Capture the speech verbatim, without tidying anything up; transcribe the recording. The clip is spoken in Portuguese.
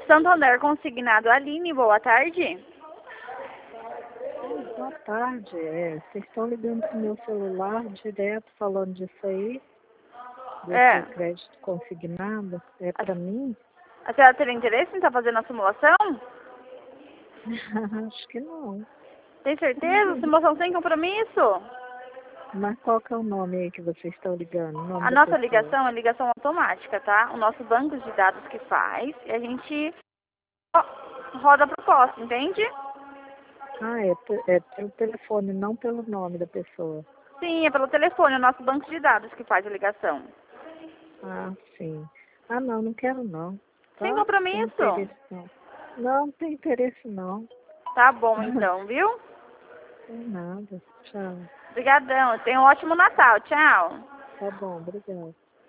Santander Consignado, Aline, boa tarde. Boa tarde, é, vocês estão ligando pro meu celular direto falando disso aí, desse É. crédito consignado, é para mim? A senhora teria interesse em estar fazendo a simulação? Acho que não. Tem certeza? Simulação sem compromisso? Mas qual que é o nome aí que vocês estão ligando? O nome A da nossa pessoa? ligação é ligação automática, tá? O nosso banco de dados que faz e a gente roda a proposta, entende? Ah, é, pe- é pelo telefone, não pelo nome da pessoa. Sim, é pelo telefone, o nosso banco de dados que faz a ligação. Ah, sim. Ah, não, não quero não. Sem Tá? Tem compromisso? interesse não. Não, não tem interesse não. Tá bom então, viu? Tem nada. Tchau. Obrigadão. Tenha um ótimo Natal. Tchau. Tá bom, obrigada.